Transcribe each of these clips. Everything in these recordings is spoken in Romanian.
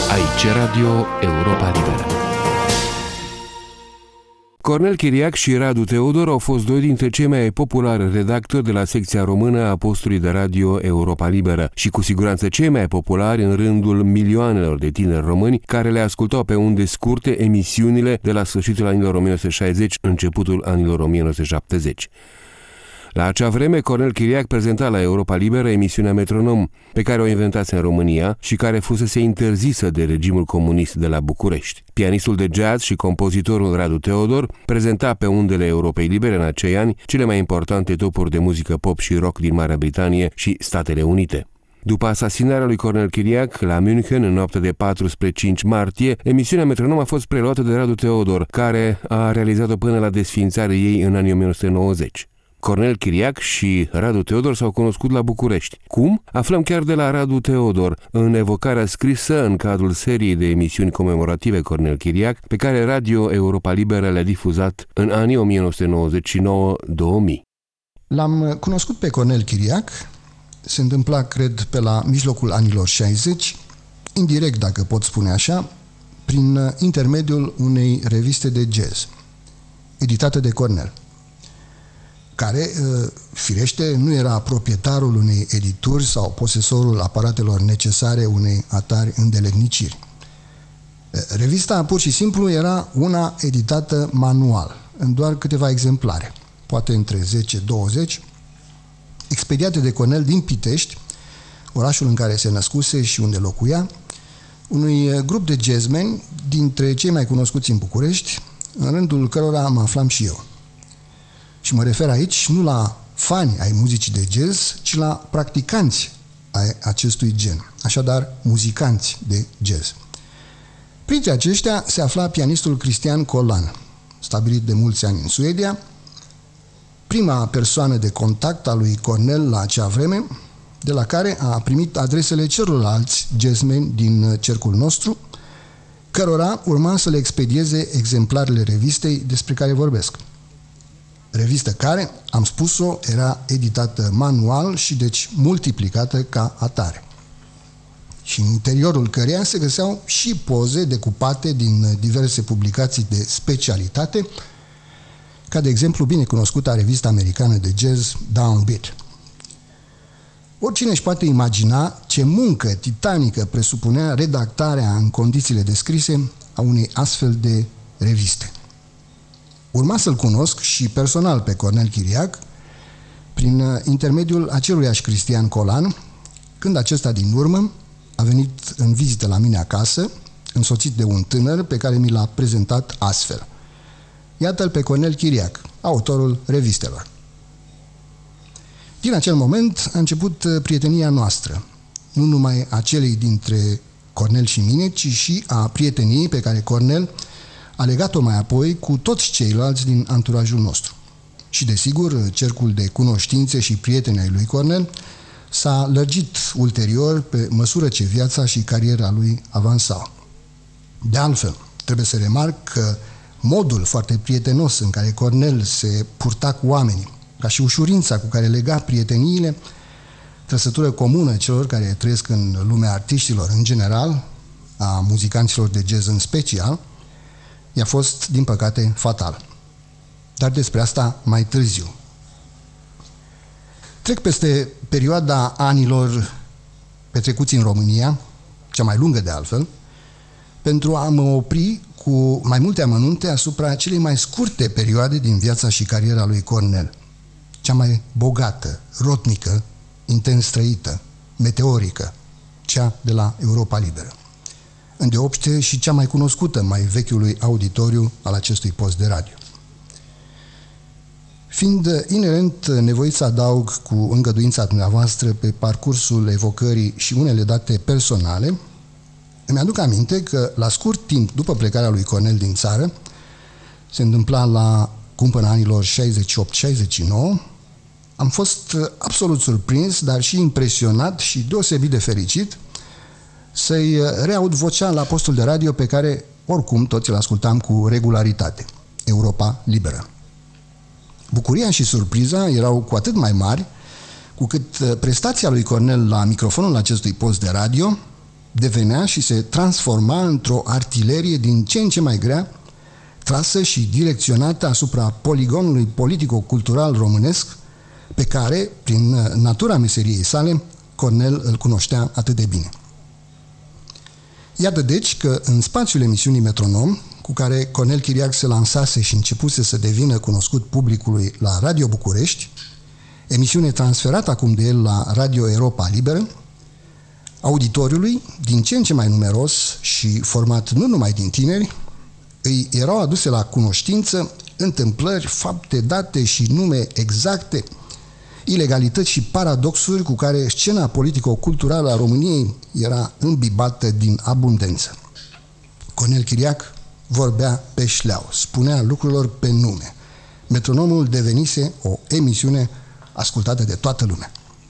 Aici Radio Europa Liberă. Cornel Chiriac și Radu Teodor au fost doi dintre cei mai populari redactori de la secția română a postului de radio Europa Liberă și cu siguranță cei mai populari în rândul milioanelor de tineri români care le ascultau pe unde scurte emisiunile de la sfârșitul anilor 1960, începutul anilor 1970. La acea vreme, Cornel Chiriac prezenta la Europa Liberă emisiunea Metronom, pe care o inventase în România și care fusese interzisă de regimul comunist de la București. Pianistul de jazz și compozitorul Radu Teodor prezenta pe undele Europei Libere în acei ani cele mai importante topuri de muzică pop și rock din Marea Britanie și Statele Unite. După asasinarea lui Cornel Chiriac la München în noaptea de 4 spre 5 martie, emisiunea Metronom a fost preluată de Radu Teodor, care a realizat-o până la desființarea ei în anii 1990. Cornel Chiriac și Radu Teodor s-au cunoscut la București. Cum? Aflăm chiar de la Radu Teodor, în evocarea scrisă în cadrul seriei de emisiuni comemorative Cornel Chiriac, pe care Radio Europa Liberă le-a difuzat în anii 1999-2000. L-am cunoscut pe Cornel Chiriac, se întâmpla, cred, pe la mijlocul anilor 60, indirect, dacă pot spune așa, prin intermediul unei reviste de jazz, editată de Cornel, care, firește, nu era proprietarul unei edituri sau posesorul aparatelor necesare unei atari îndeletniciri. Revista, pur și simplu, era una editată manual, în doar câteva exemplare, poate între 10-20, expediate de Cornel din Pitești, orașul în care se născuse și unde locuia, unui grup de jazzmeni dintre cei mai cunoscuți în București, în rândul cărora mă aflam și eu. Și mă refer aici nu la fani ai muzicii de jazz, ci la practicanți ai acestui gen, așadar muzicanți de jazz. Printre aceștia se afla pianistul Cristian Colan, stabilit de mulți ani în Suedia, prima persoană de contact a lui Cornel la acea vreme, de la care a primit adresele celorlalți jazzmeni din cercul nostru, cărora urma să le expedieze exemplarele revistei despre care vorbesc. Revistă care, am spus-o, era editată manual și deci multiplicată ca atare. Și în interiorul căreia se găseau și poze decupate din diverse publicații de specialitate, ca de exemplu binecunoscuta revistă americană de jazz Downbeat. Oricine își poate imagina ce muncă titanică presupunea redactarea în condițiile descrise a unei astfel de reviste. Urma să-l cunosc și personal pe Cornel Chiriac prin intermediul aceluiași Cristian Colan, când acesta din urmă a venit în vizită la mine acasă, însoțit de un tânăr pe care mi l-a prezentat astfel. Iată-l pe Cornel Chiriac, autorul revistelor. Din acel moment a început prietenia noastră, nu numai a celei dintre Cornel și mine, ci și a prieteniei pe care Cornel a legat-o mai apoi cu toți ceilalți din anturajul nostru. Și, desigur, cercul de cunoștințe și prieteni ai lui Cornel s-a lărgit ulterior pe măsură ce viața și cariera lui avansau. De altfel, trebuie să remarc că modul foarte prietenos în care Cornel se purta cu oamenii, ca și ușurința cu care lega prieteniile, trăsătură comună celor care trăiesc în lumea artiștilor în general, a muzicanților de jazz în special, i-a fost, din păcate, fatal. Dar despre asta mai târziu. Trec peste perioada anilor petrecuți în România, cea mai lungă de altfel, pentru a mă opri cu mai multe amănunte asupra celei mai scurte perioade din viața și cariera lui Cornel, cea mai bogată, rotnică, intens trăită, meteorică, cea de la Europa Liberă. Îndeopște și cea mai cunoscută mai vechiului auditoriu al acestui post de radio. Fiind inerent nevoit să adaug cu îngăduința dumneavoastră pe parcursul evocării și unele date personale, îmi aduc aminte că la scurt timp după plecarea lui Cornel din țară, se întâmpla la cumpăna anilor 68-69, am fost absolut surprins, dar și impresionat și deosebit de fericit să-i reaud vocea la postul de radio pe care, oricum, toți îl ascultam cu regularitate, Europa Liberă. Bucuria și surpriza erau cu atât mai mari, cu cât prestația lui Cornel la microfonul acestui post de radio devenea și se transforma într-o artilerie din ce în ce mai grea, trasă și direcționată asupra poligonului politico-cultural românesc, pe care, prin natura meseriei sale, Cornel îl cunoștea atât de bine. Iată deci că în spațiul emisiunii Metronom, cu care Cornel Chiriac se lansase și începuse să devină cunoscut publicului la Radio București, emisiune transferată acum de el la Radio Europa Liberă, auditoriului, din ce în ce mai numeros și format nu numai din tineri, îi erau aduse la cunoștință întâmplări, fapte, date și nume exacte, ilegalități și paradoxuri cu care scena politico-culturală a României era îmbibată din abundență. Cornel Chiriac vorbea pe șleau, spunea lucrurilor pe nume. Metronomul devenise o emisiune ascultată de toată lumea.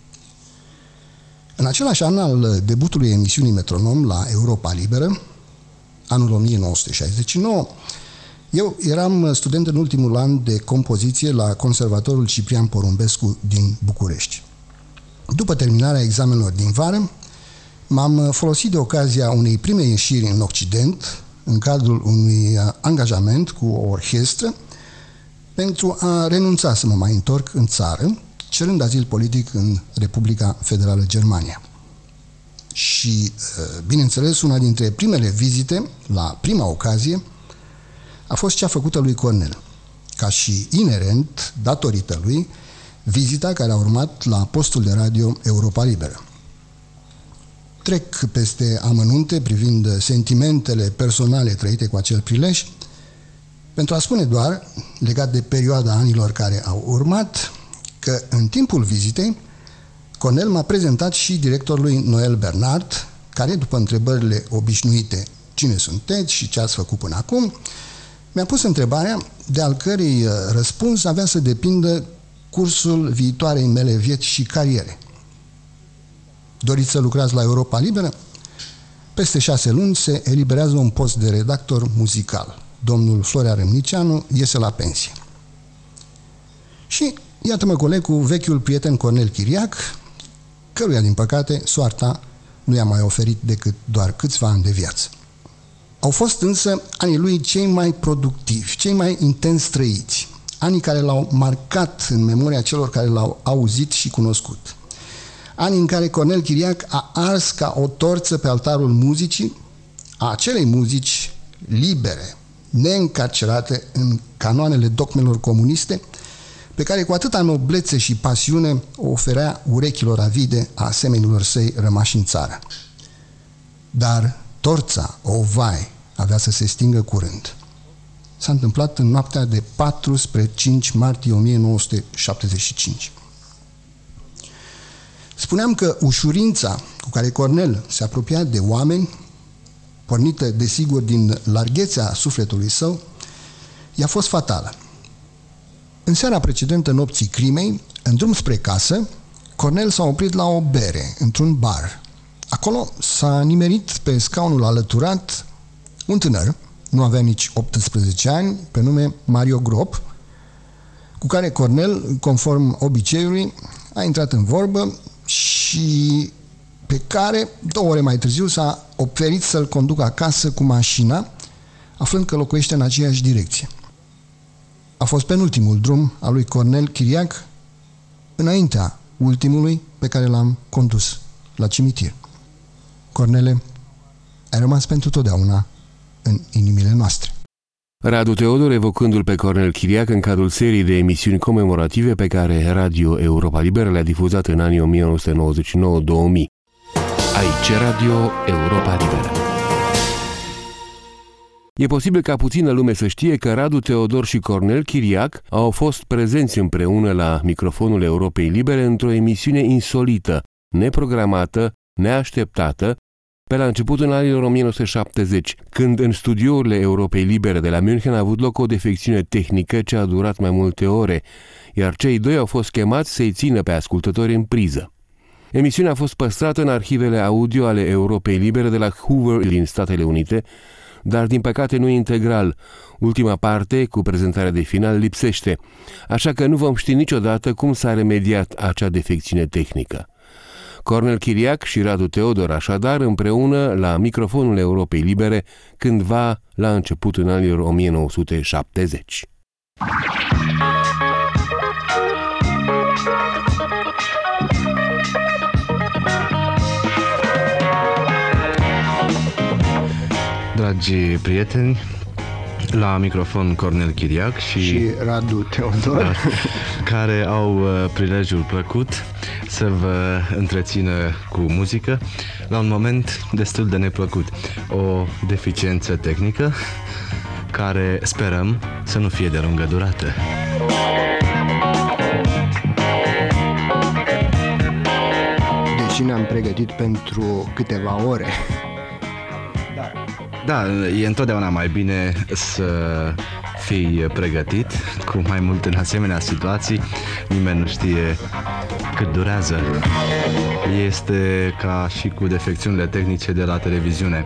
În același an al debutului emisiunii Metronom la Europa Liberă, anul 1969, eu eram student în ultimul an de compoziție la Conservatorul Ciprian Porumbescu din București. După terminarea examenelor din vară, m-am folosit de ocazia unei prime ieșiri în Occident, în cadrul unui angajament cu o orchestră, pentru a renunța să mă mai întorc în țară, cerând azil politic în Republica Federală Germania. Și, bineînțeles, una dintre primele vizite, la prima ocazie, a fost cea făcută lui Cornel, ca și inerent, datorită lui, vizita care a urmat la postul de radio Europa Liberă. Trec peste amănunte privind sentimentele personale trăite cu acel prilej, pentru a spune doar, legat de perioada anilor care au urmat, că în timpul vizitei, Cornel m-a prezentat și directorului Noel Bernard, care, după întrebările obișnuite, cine sunteți și ce ați făcut până acum, mi-a pus întrebarea de al cărei răspuns avea să depindă cursul viitoarei mele vieți și cariere. Doriți să lucrați la Europa Liberă? Peste 6 luni se eliberează un post de redactor muzical. Domnul Florea Râmnicianu iese la pensie. Și iată-mă coleg cu vechiul prieten Cornel Chiriac, căruia, din păcate, soarta nu i-a mai oferit decât doar câțiva ani de viață. Au fost însă anii lui cei mai productivi, cei mai intens trăiți, anii care l-au marcat în memoria celor care l-au auzit și cunoscut. Anii în care Cornel Chiriac a ars ca o torță pe altarul muzicii, a acelei muzici libere, neîncarcerate în canoanele dogmelor comuniste, pe care cu atâta noblețe și pasiune o oferea urechilor avide a asemenilor săi rămași în țară. Dar torța, vai, avea să se stingă curând. S-a întâmplat în noaptea de 4 spre 5 martie 1975. Spuneam că ușurința cu care Cornel se apropia de oameni, pornită desigur din larghețea sufletului său, i-a fost fatală. În seara precedentă nopții crimei, în drum spre casă, Cornel s-a oprit la o bere, într-un bar. Acolo s-a nimerit pe scaunul alăturat un tânăr, nu avea nici 18 ani, pe nume Mario Grop, cu care Cornel, conform obiceiului, a intrat în vorbă și pe care, 2 ore mai târziu, s-a oferit să-l conducă acasă cu mașina, aflând că locuiește în aceeași direcție. A fost penultimul drum al lui Cornel Chiriac, înaintea ultimului pe care l-am condus la cimitir. Cornele, ai rămas pentru totdeauna în inimile noastre. Radu Teodor evocându-l pe Cornel Chiriac în cadrul serii de emisiuni comemorative pe care Radio Europa Liberă le-a difuzat în anii 1999-2000. Aici Radio Europa Liberă. E posibil ca puțină lume să știe că Radu Teodor și Cornel Chiriac au fost prezenți împreună la microfonul Europei Libere într-o emisiune insolită, neprogramată, neașteptată, pe la începutul anilor 1970, când în studiourile Europei Libere de la München a avut loc o defecțiune tehnică ce a durat mai multe ore, iar cei doi au fost chemați să-i țină pe ascultători în priză. Emisiunea a fost păstrată în arhivele audio ale Europei Libere de la Hoover din Statele Unite, dar din păcate nu integral. Ultima parte, cu prezentarea de final, lipsește, așa că nu vom ști niciodată cum s-a remediat acea defecțiune tehnică. Cornel Chiriac și Radu Teodor, așadar, împreună la microfonul Europei Libere, cândva la începutul anilor 1970. Dragi prieteni, la microfon Cornel Chiriac și Radu Teodor, care au prilejul plăcut să vă întrețină cu muzică la un moment destul de neplăcut. O deficiență tehnică care sperăm să nu fie de lungă durată. deși ne-am pregătit pentru câteva ore. Da, e întotdeauna mai bine să fii pregătit, cu mai mult în asemenea situații. Nimeni nu știe cât durează. Este ca și cu defecțiunile tehnice de la televiziune.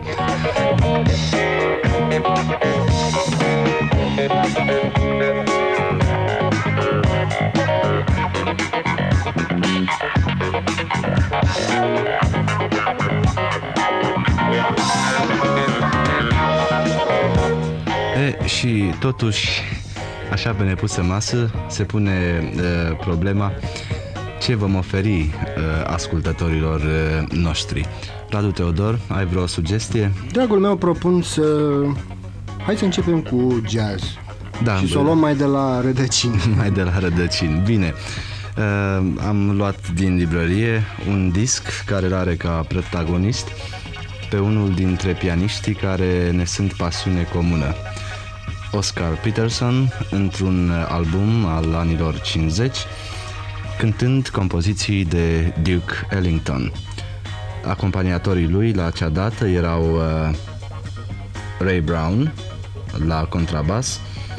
Și totuși, așa pe nepusă masă, se pune problema ce vom oferi ascultătorilor noștri. Radu Teodor, ai vreo sugestie? Dragul meu, propun hai să începem cu jazz. Da, și să o luăm mai de la rădăcini. Mai de la rădăcini, bine. Am luat din librărie un disc care îl are ca protagonist pe unul dintre pianiștii care ne sunt pasiune comună, Oscar Peterson, într-un album al anilor 50, cântând compoziții de Duke Ellington. Acompaniatorii lui la acea dată erau Ray Brown la contrabas,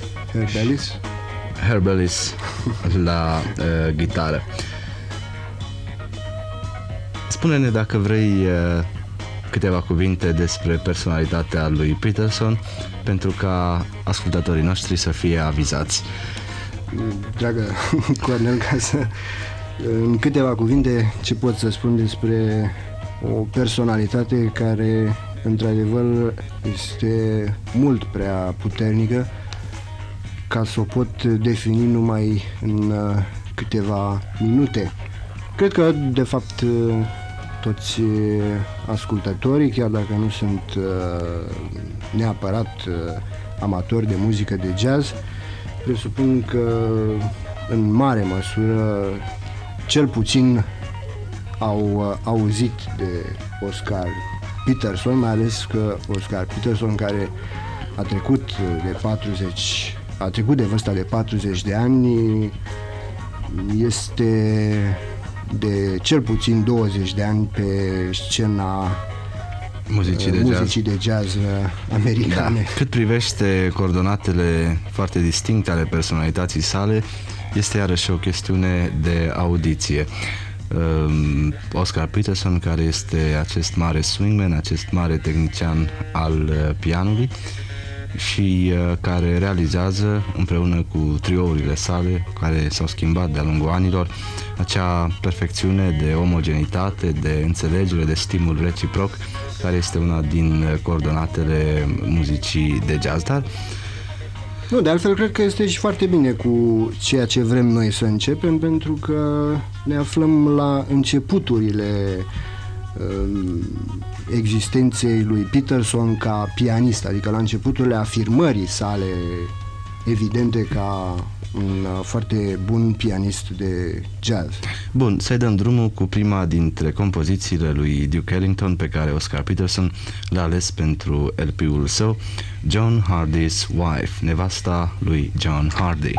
Herb Ellis la gitară. Spune-ne dacă vrei câteva cuvinte despre personalitatea lui Peterson, pentru ca ascultătorii noștri să fie avizați. Dragă Cornel, în câteva cuvinte, ce pot să spun despre o personalitate care, într-adevăr, este mult prea puternică ca să o pot defini numai în câteva minute. Cred că, de fapt, toți ascultătorii, chiar dacă nu sunt neapărat amatori de muzică de jazz, presupun că în mare măsură cel puțin au auzit de Oscar Peterson, mai ales că Oscar Peterson, care a trecut de vârsta de 40 de ani, este de cel puțin 20 de ani pe scena muzicii de jazz americane. Da. Cât privește coordonatele foarte distincte ale personalității sale, este iarăși o chestiune de audiție. Oscar Peterson, care este acest mare swingman, acest mare tehnician al pianului și care realizează împreună cu triourile sale, care s-au schimbat de-a lungul anilor, acea perfecțiune de omogenitate, de înțelegere, de stimul reciproc, care este una din coordonatele muzicii de jazz. Dar nu, de altfel cred că este și foarte bine cu ceea ce vrem noi să începem, pentru că ne aflăm la începuturile existenței lui Peterson ca pianist, adică la începuturile afirmării sale evidente ca un foarte bun pianist de jazz. Bun, să-i dăm drumul cu prima dintre compozițiile lui Duke Ellington pe care Oscar Peterson l-a ales pentru LP-ul său, John Hardy's Wife, nevasta lui John Hardy.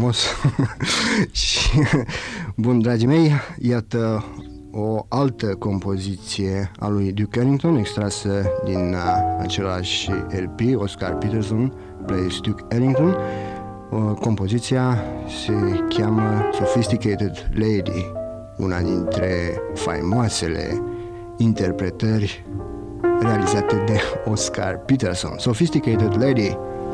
faimos. Și, bun, dragii mei, iată o altă compoziție a lui Duke Ellington, extrasă din același LP, Oscar Peterson Plays Duke Ellington. Compoziția se cheamă Sophisticated Lady, una dintre faimoasele interpretări realizate de Oscar Peterson. Sophisticated Lady.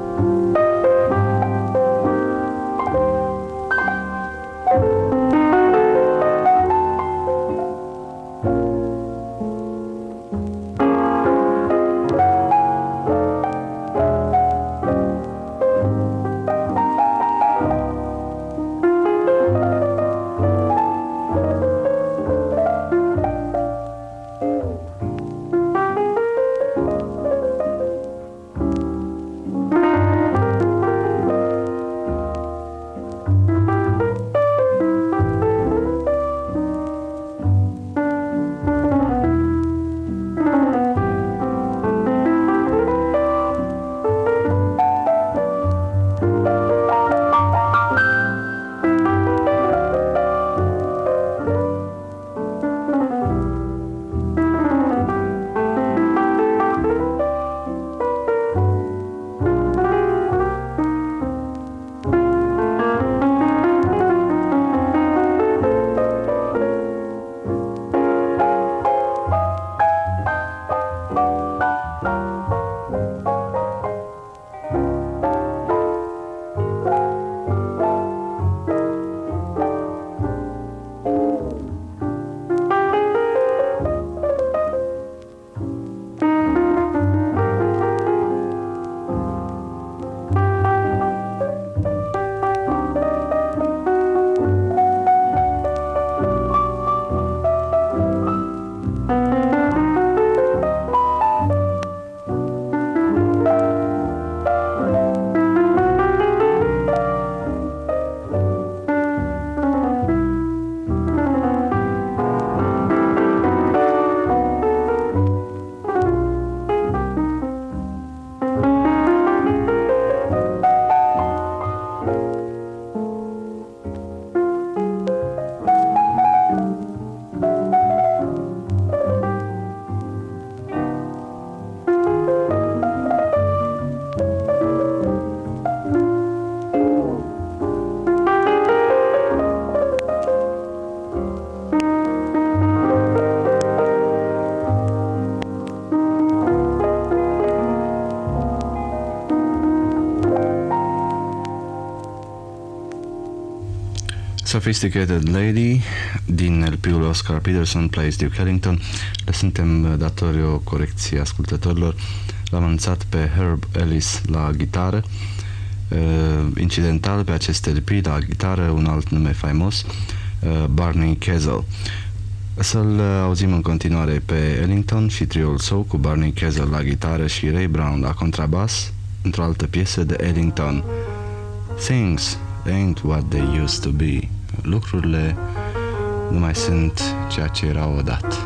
Sophisticated Lady din LP-ul Oscar Peterson Plays Duke Ellington. Le suntem datori o corecție ascultătorilor. L-am anunțat pe Herb Ellis la gitară, incidental pe acest LP la gitară un alt nume faimos, Barney Kessel. Să-l auzim în continuare pe Ellington și triul său cu Barney Kessel la gitară și Ray Brown la contrabas într-o altă piesă de Ellington, Things Ain't What They Used to Be. Lucrurile nu mai sunt ceea ce erau odată.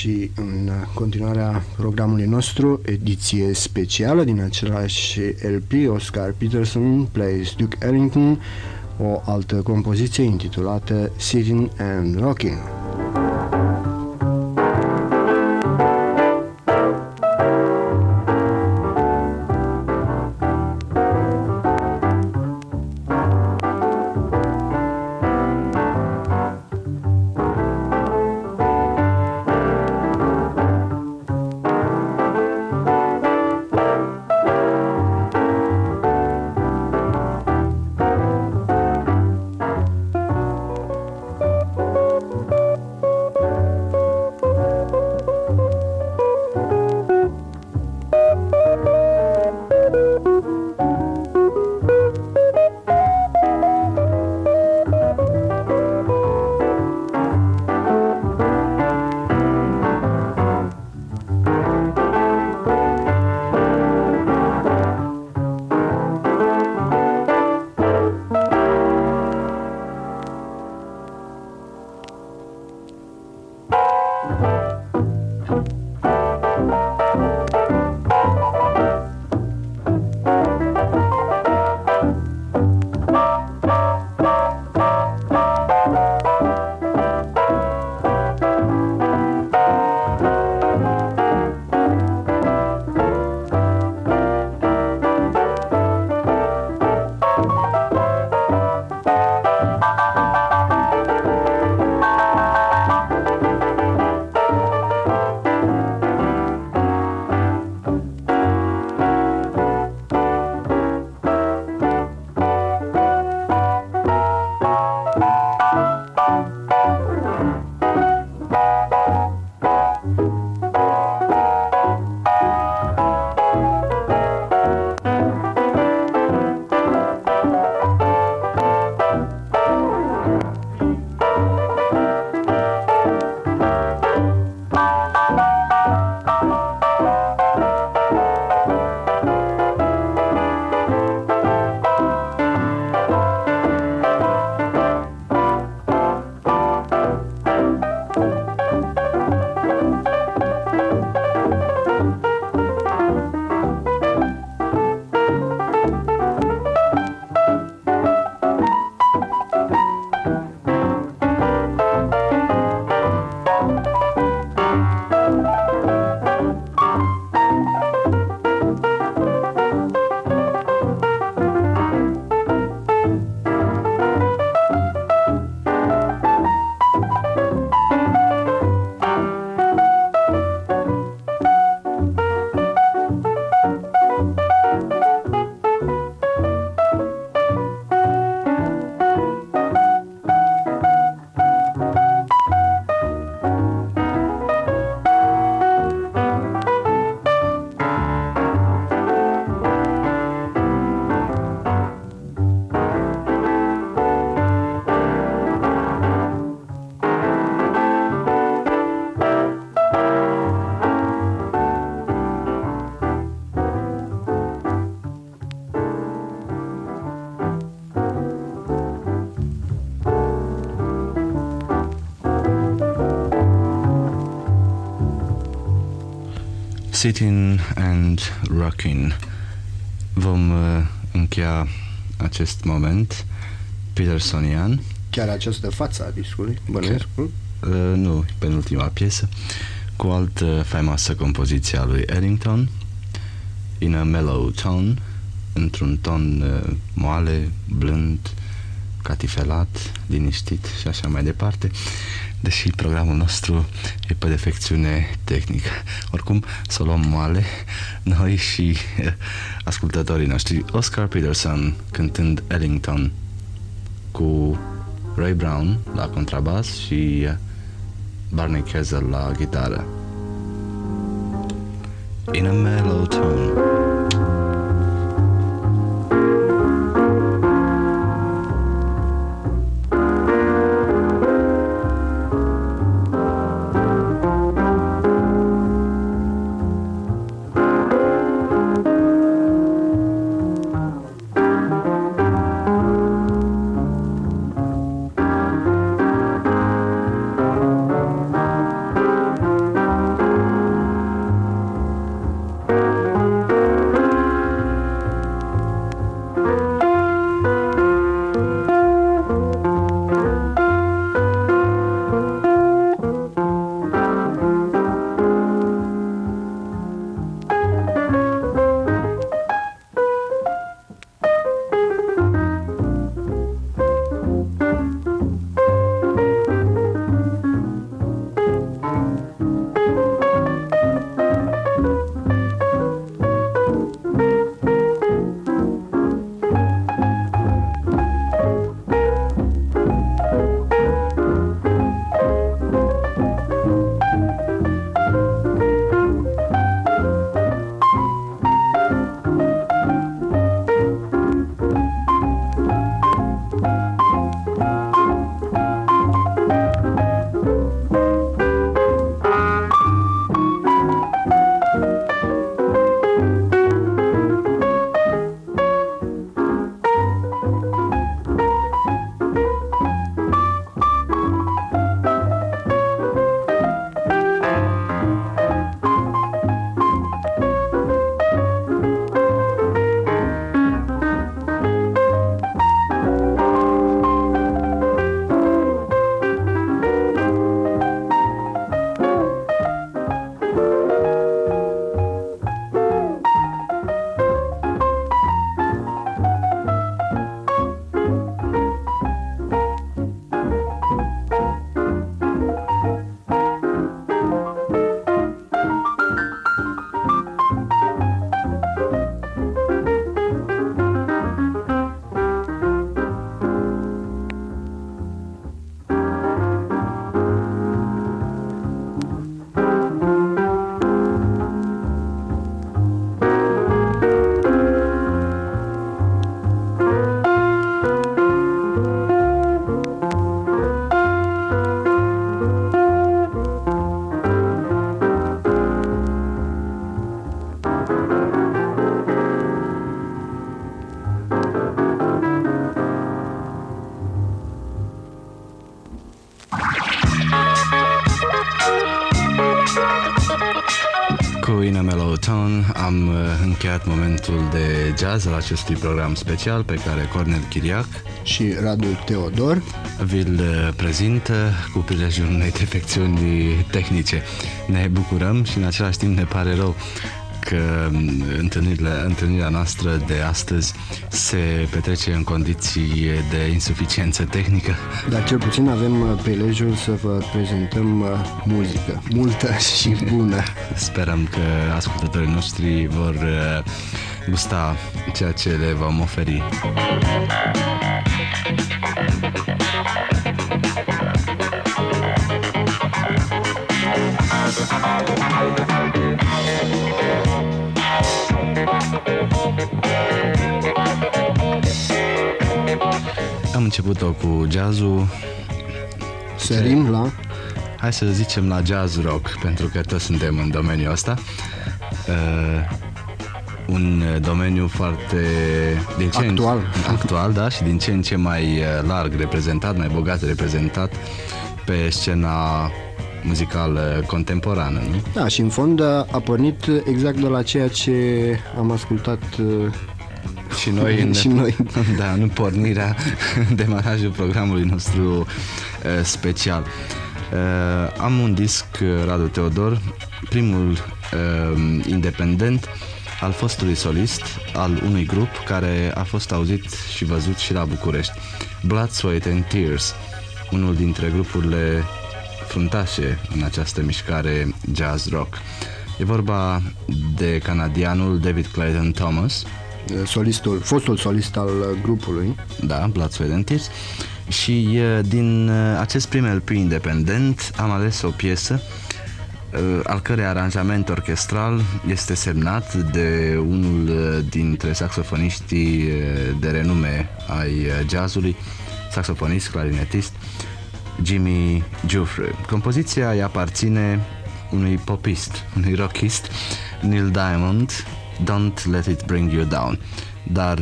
și în continuarea programului nostru, ediție specială din același LP, Oscar Peterson plays Duke Ellington, o altă compoziție intitulată Sitting and Rocking. Sitting and Rocking. Vom încheia acest moment petersonian. Chiar această față a discului, bănuiesc? Nu, penultima piesă, cu o altă faimoasă compoziție a lui Ellington, In a Mellow Tone, într-un ton moale, blând, catifelat, liniștit și așa mai departe, deși programul nostru e pe defecțiune tehnică. Oricum, să o luăm moale noi și ascultătorii noștri. Oscar Peterson cântând Ellington cu Ray Brown la contrabas și Barney Kessel la gitară. In a Mellow Tone. Tone am încheiat momentul de jazz al acestui program special pe care Cornel Chiriac și Radu Teodor vi-l prezintă cu prilejul unei defecțiuni tehnice. Ne bucurăm și în același timp ne pare rău că întâlnirea noastră de astăzi se petrece în condiții de insuficiență tehnică. Dar cel puțin avem prilejul să vă prezentăm muzică, multă și bună. Sperăm că ascultătorii noștri vor gusta ceea ce le vom oferi. Am început-o cu jazzul. Sărim la... Hai să zicem la jazz rock, pentru că toți suntem în domeniul ăsta. Un domeniu foarte actual, da, și din ce în ce mai larg reprezentat, mai bogat reprezentat pe scena muzicală contemporană, nu? Da, și în fond a pornit exact de la ceea ce am ascultat și noi, și noi. Da, în pornirea, demarajul programului nostru special. Am un disc, Radu Teodor, primul independent al fostului solist al unui grup care a fost auzit și văzut și la București, Blood, Sweat and Tears, unul dintre grupurile fruntașe în această mișcare jazz rock. E vorba de canadianul David Clayton Thomas, fostul solist al grupului. Da, Blood, Sweat and Tears. Și din acest prim LP independent am ales o piesă al cărei aranjament orchestral este semnat de unul dintre saxofoniștii de renume ai jazzului, saxofonist, clarinetist, Jimmy Giuffre. Compoziția îi aparține unui popist, unui rockist, Neil Diamond, Don't Let It Bring You Down. Dar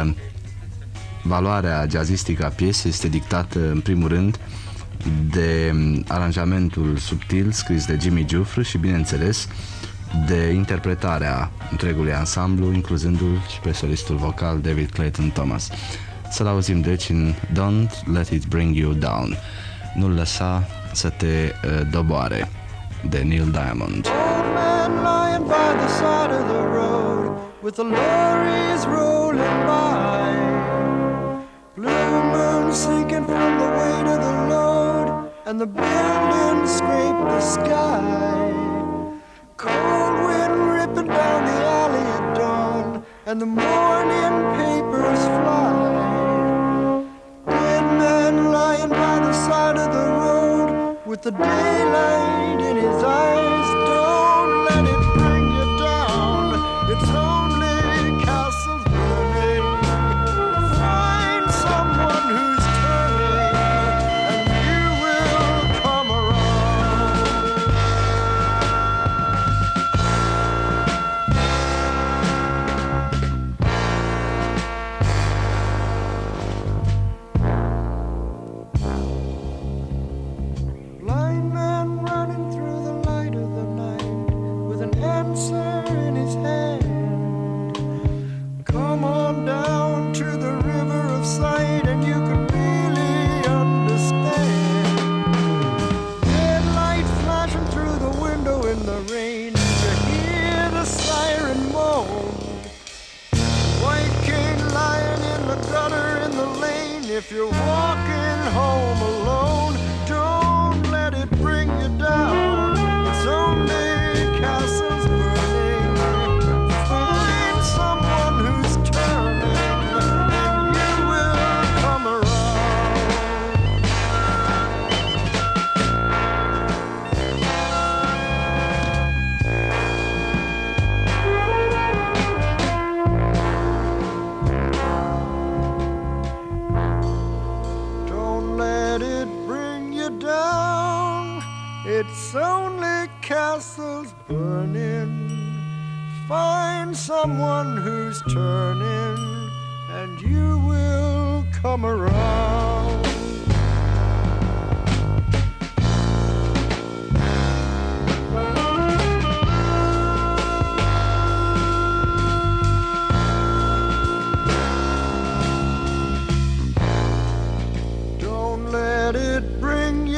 valoarea jazzistică a piesei este dictată în primul rând de aranjamentul subtil scris de Jimmy Giuffre și, bineînțeles, de interpretarea întregului ansamblu, incluzându-l și pe solistul vocal David Clayton Thomas. Să-l auzim deci în Don't Let It Bring You Down, Nu-l lăsa să te doboare, de Neil Diamond. Old man lying by the side of the road with the lorries rolling by, blue moon sinking from the weight of the load, and the buildings scrape the sky, cold wind ripping down the alley at dawn, and the morning papers fly. Dead man lying by the side of the road with the daylight in his eyes. Don't let it bring you down, it's only castles burning. Find someone who's turning, and you will come around. Blind man running through the light of the night with an answer in his hand. Come on down to the river of sight and you can really understand. Red light flashing through the window in the rain, you hear the siren moan. White cane lying in the gutter in the lane. If you're walking home alone, don't let it bring you down, it's only castles burning. Find someone who's turning, and you will come around. Don't let it bring you down, it's only castles burning. Find someone who's turning, and you will come around.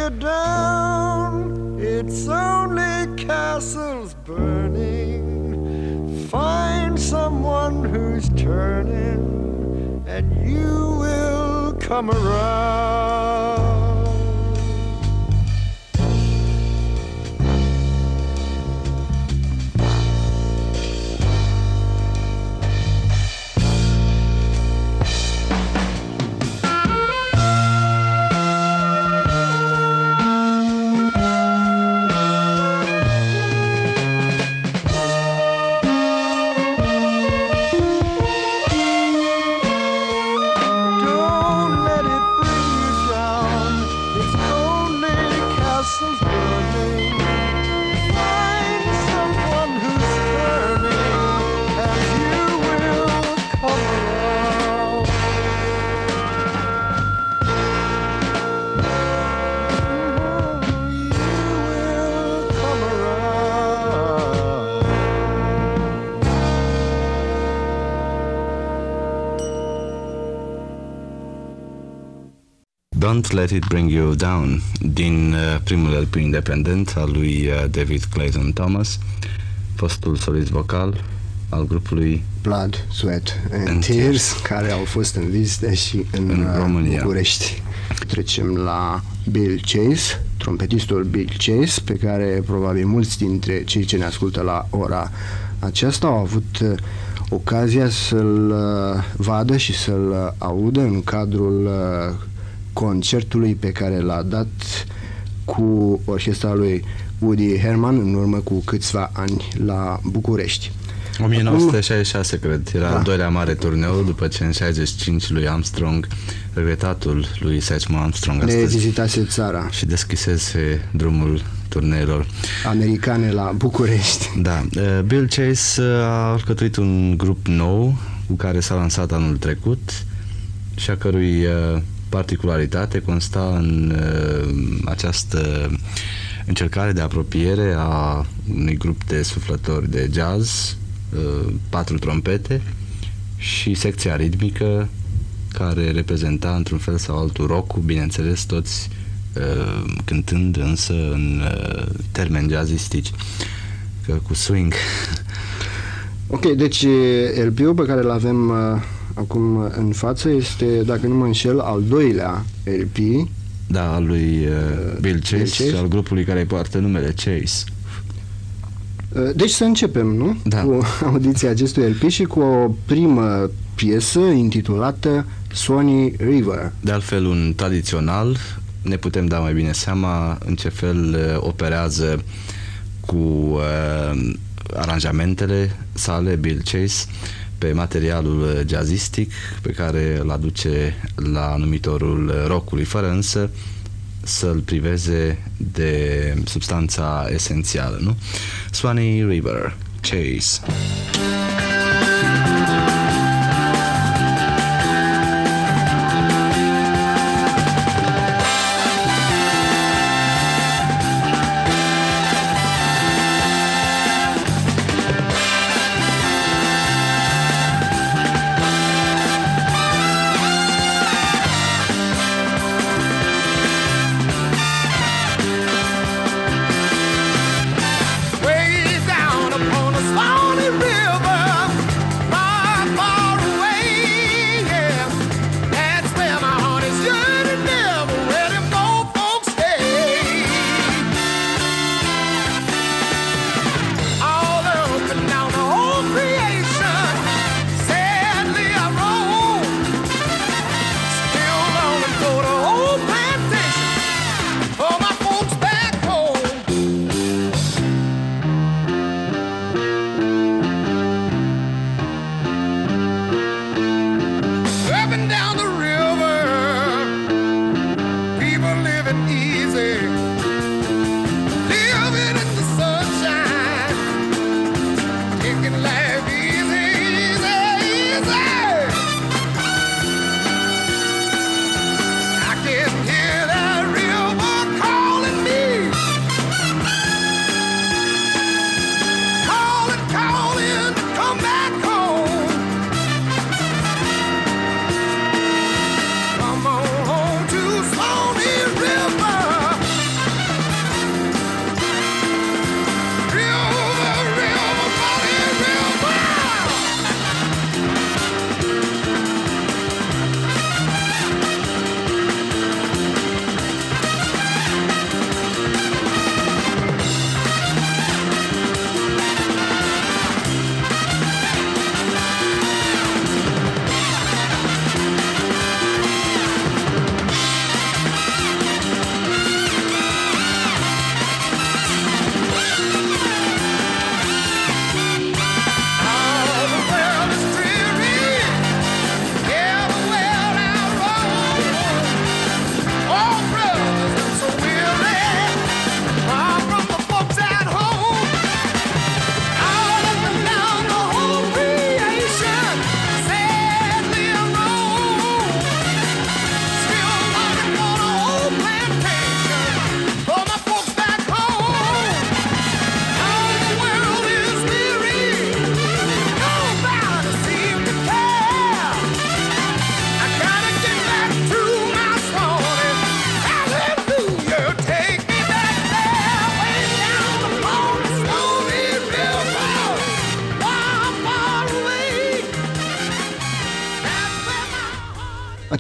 you down. It's only castles burning. Find someone who's turning, and you will come around. Don't Let It Bring You Down, din primul LP independent al lui David Clayton Thomas, fostul solist vocal al grupului Blood, Sweat and Tears, care au fost în vizită și în România. București. Trecem la Bill Chase, trompetistul Bill Chase, pe care probabil mulți dintre cei ce ne ascultă la ora aceasta au avut ocazia să-l vadă și să-l audă în cadrul concertului pe care l-a dat cu orchestra lui Woody Herman în urmă cu câțiva ani la București. 1966, cred, era al doilea mare turneu, după ce în 65 lui Armstrong, regretatul lui Satchmo Armstrong, ne astăzi vizitase țara și deschisese drumul turneelor americane la București. Da, Bill Chase a alcătuit un grup nou cu care s-a lansat anul trecut și a cărui particularitate consta în această încercare de apropiere a unui grup de suflători de jazz, 4 trompete și secția ritmică care reprezenta într-un fel sau altul rock-ul, bineînțeles toți cântând însă în termeni jazzistici, cu swing. Ok, deci LP-ul pe care îl avem acum în față este, dacă nu mă înșel, al doilea LP. Da, al lui Bill Chase și al grupului care îi poartă numele Chase. Deci să începem, nu? Da. Cu audiția acestui LP și cu o primă piesă intitulată Swanee River. De altfel, un tradițional, ne putem da mai bine seama în ce fel operează cu aranjamentele sale Bill Chase pe materialul jazzistic pe care îl aduce la numitorul rockului, fără însă să-l priveze de substanța esențială, nu? Swanee River, Chase. Way down upon the Swanee River.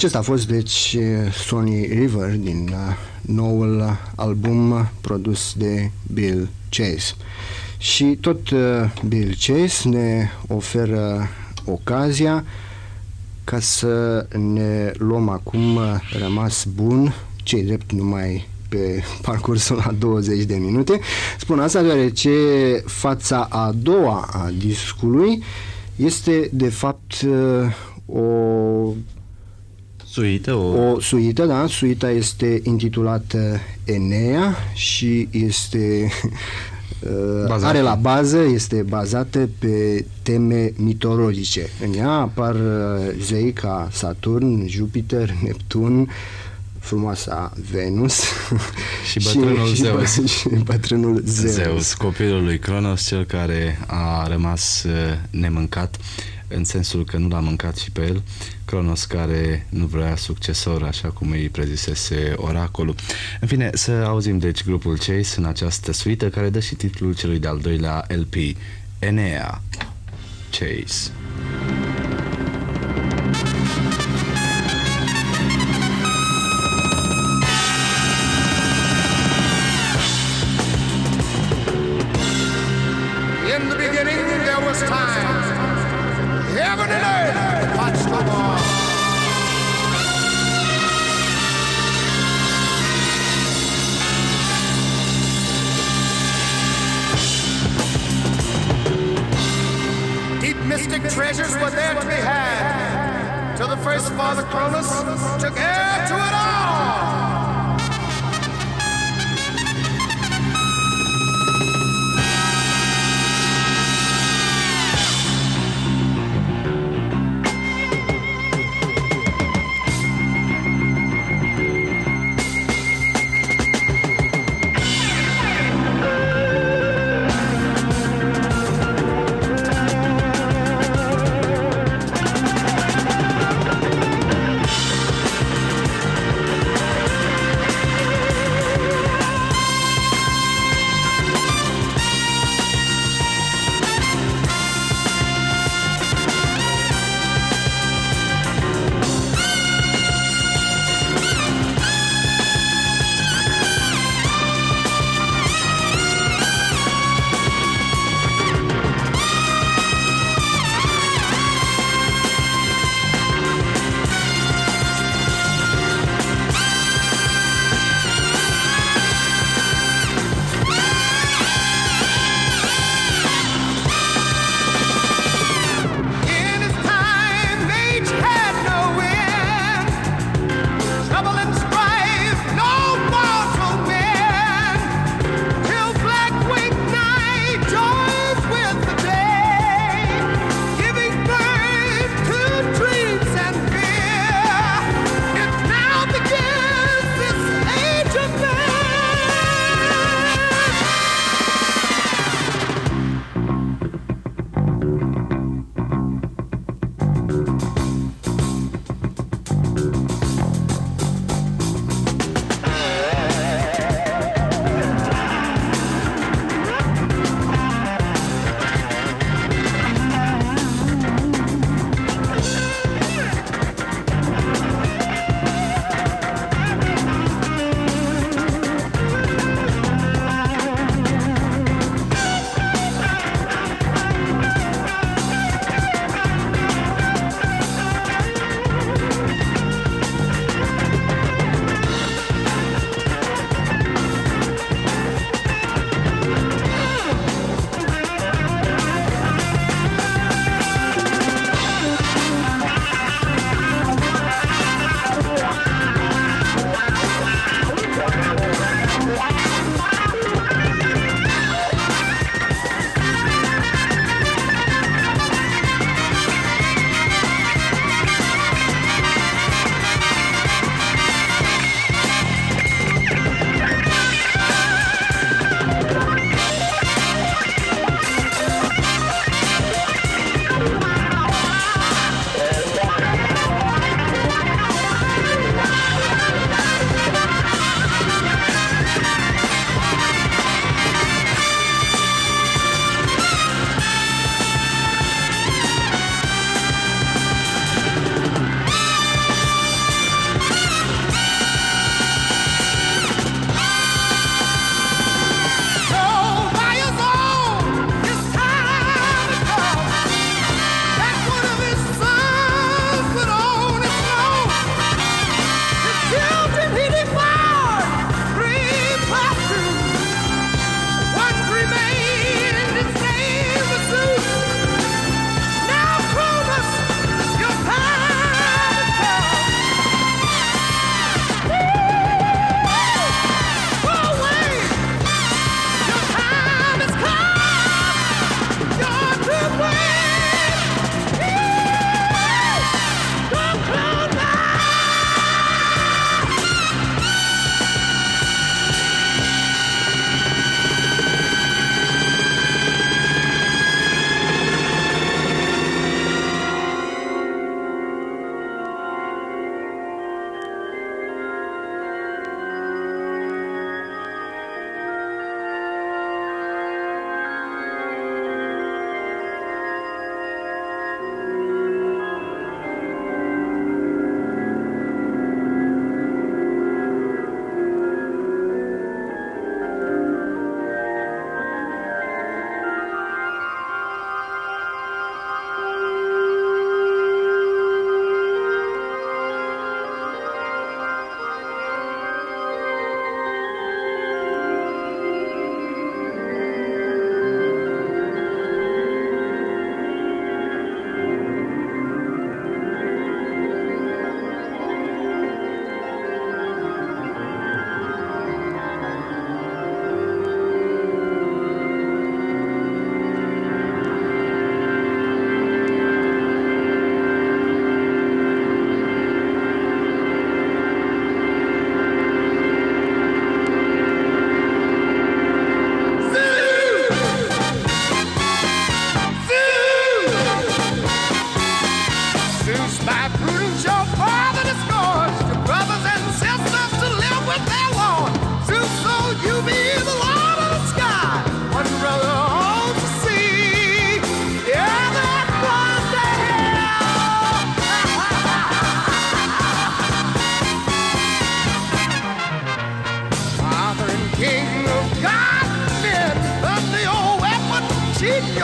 Acesta a fost deci Sony River din noul album produs de Bill Chase. Și tot Bill Chase ne oferă ocazia ca să ne luăm acum rămas bun, cei drept numai pe parcursul la 20 de minute. Spun asta deoarece fața a doua a discului este de fapt o suită, da. Suita este intitulată Enea și este are la bază, este bazată pe teme mitologice. În ea apar zei ca Saturn, Jupiter, Neptun, frumoasa Venus și bătrânul Zeus. Și bătrânul Zeus, copilul lui Cronos, cel care a rămas nemâncat, în sensul că nu l-a mâncat și pe el, Cronos care nu vrea succesor, așa cum îi prezisese oracolul. În fine, să auzim deci grupul Chase în această suită care dă și titlul celui de-al doilea LP, Enea, Chase. In the beginning there was time. Heaven and earth watched the war. Deep mystic treasures were there to be had, till the first father Cronus took heir to it all.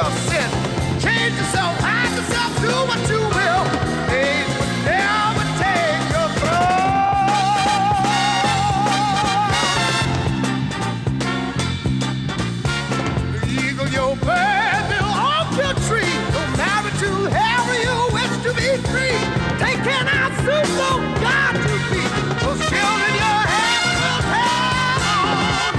your sin. Change yourself, hide yourself, do what you will. Age would never take your throne. Eagle your bird, build off your tree. Don't marry too hairy, you wish to be free. Taking out soup, so God to be. Those children your heaven will tell on.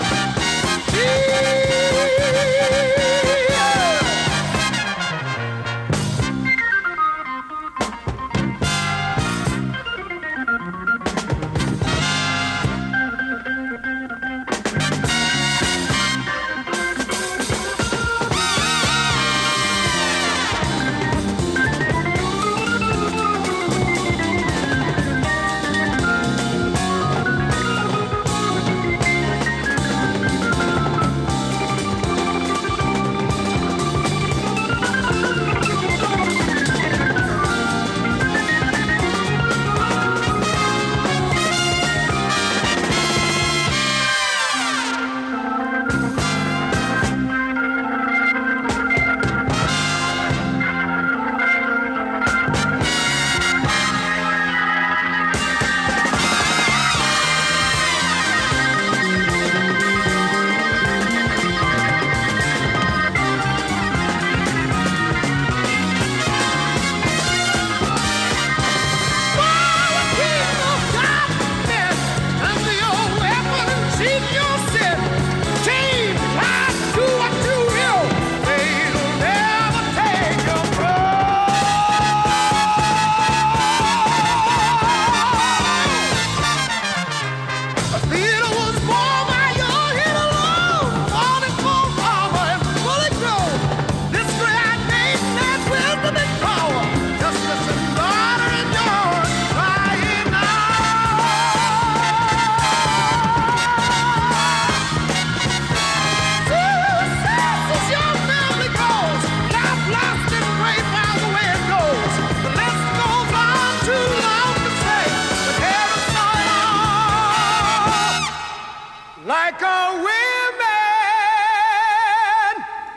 Like a women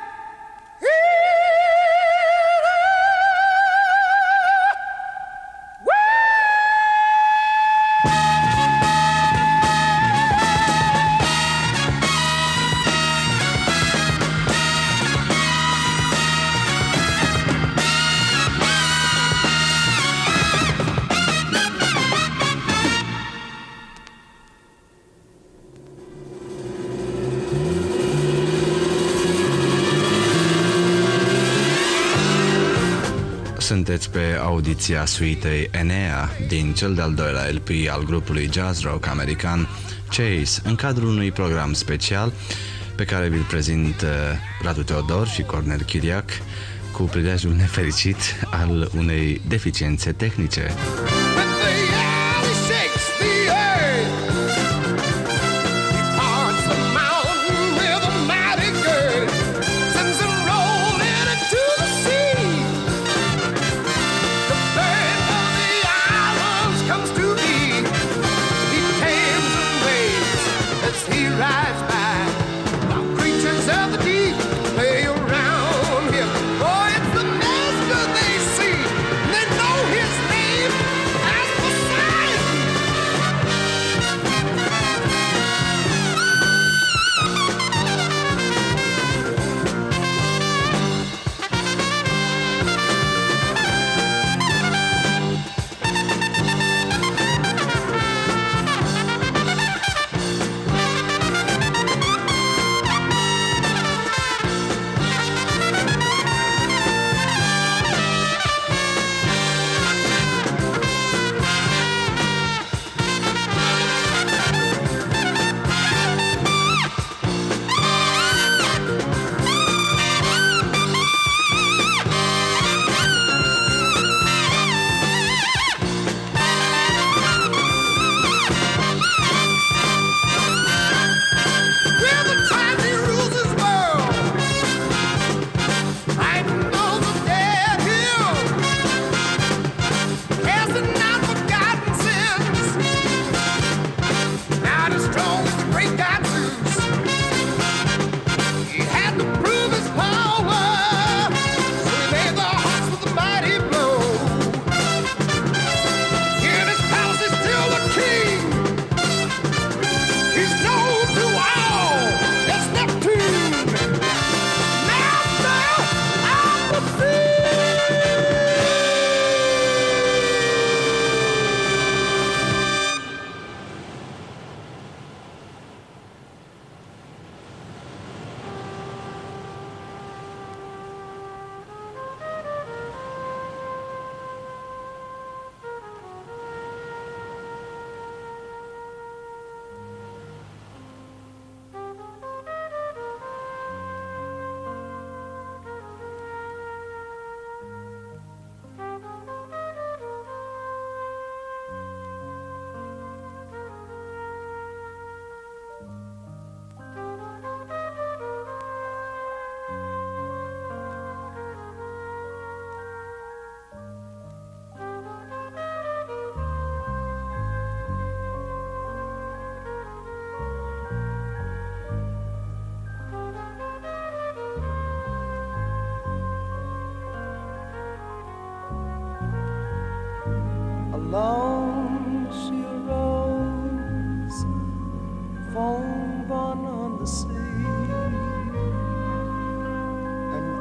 Sunteți pe audiția suitei Enea din cel de-al doilea LP al grupului jazz rock american Chase, în cadrul unui program special pe care vi-l prezint Radu Teodor și Cornel Chiriac cu prilejul nefericit al unei deficiențe tehnice.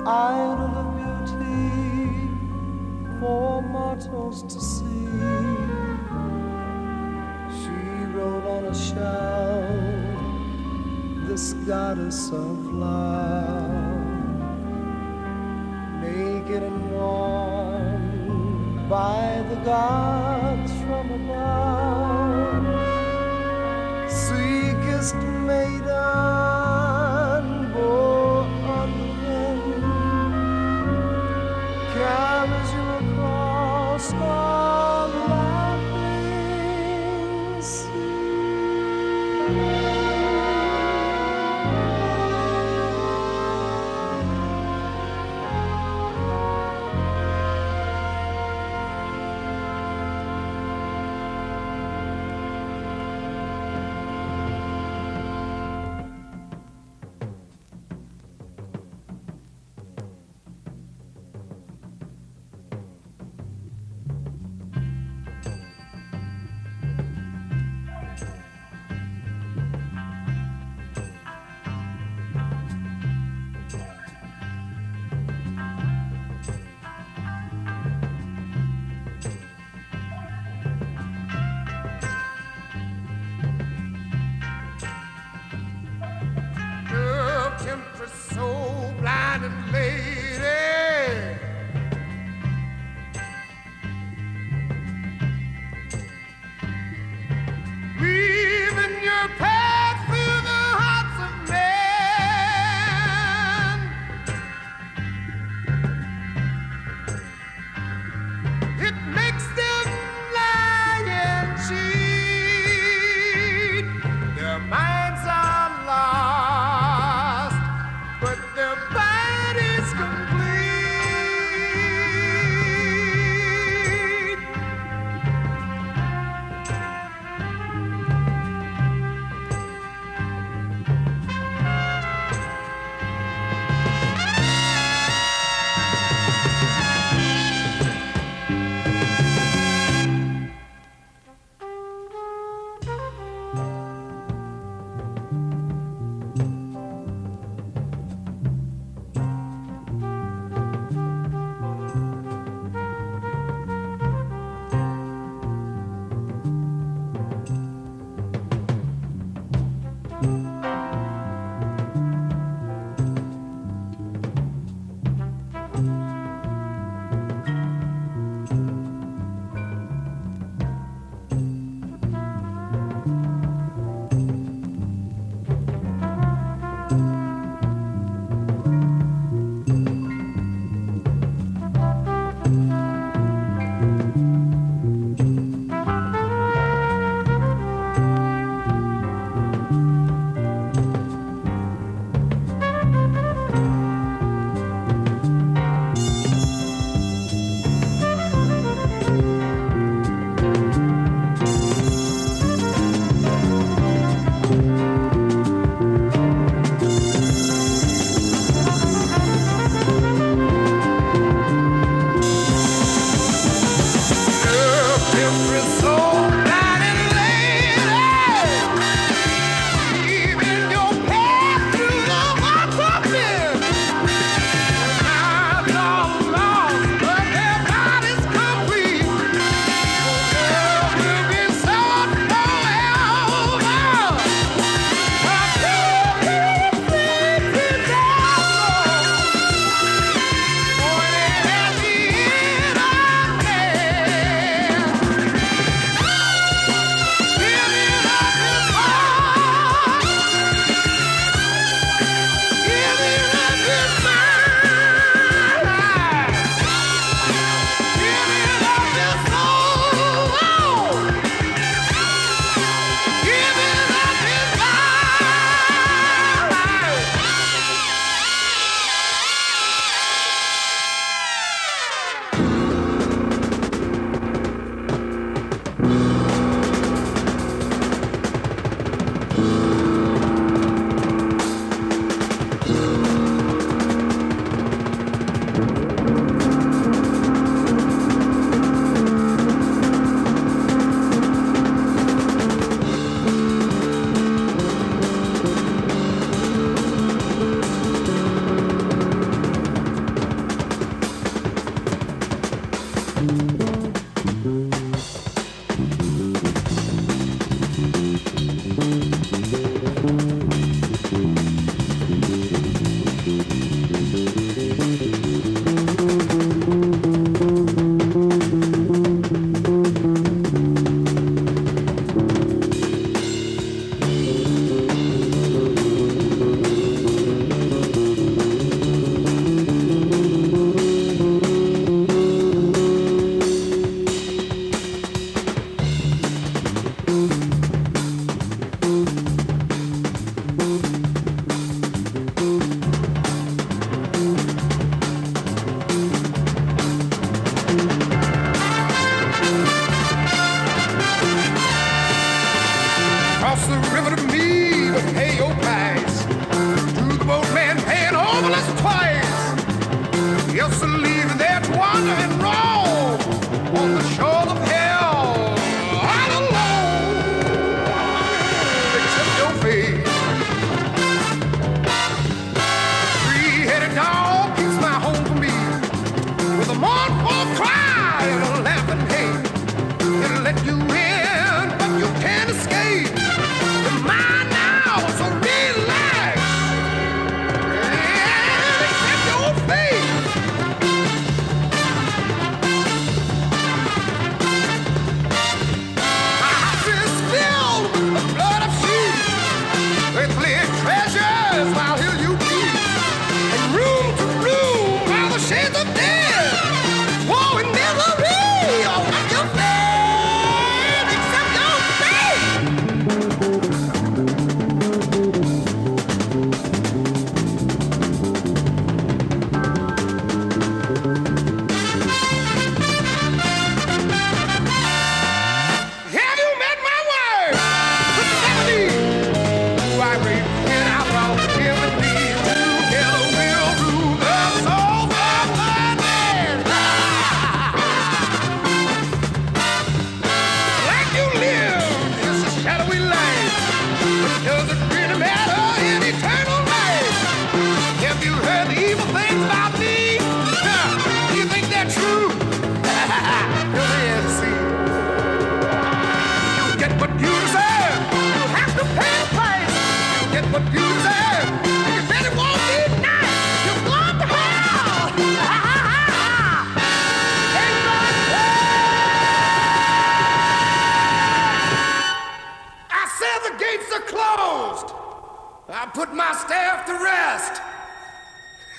idol of beauty for mortals to see. She wrote on a shell, this goddess of love, naked and warm by the gods from above. Sweetest maiden born on the wind carries you across the laughing sea. So blind and lady, leaving your path through the hearts of men. It makes them lie and cheat. Their minds are lost, but their bodies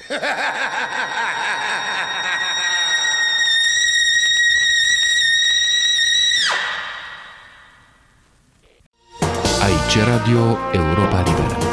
Aici Radio Europa Liberă.